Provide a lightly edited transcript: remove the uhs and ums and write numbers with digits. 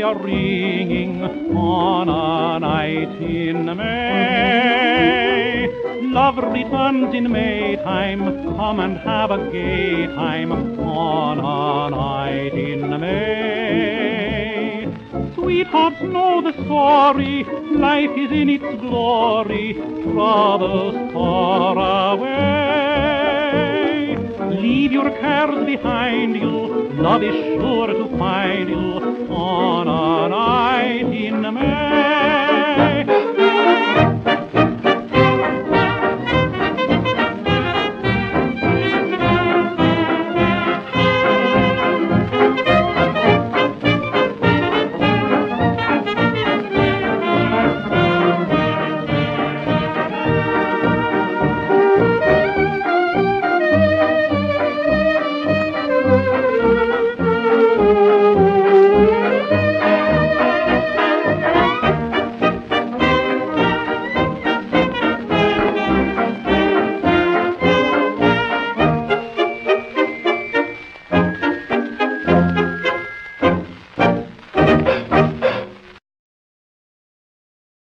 are ringing on a night in May. Love returns in Maytime, come and have a gay time on a night in May. Sweethearts know the story, life is in its glory, troubles far away. Leave your cares behind you, love is sure to find you on a night in May.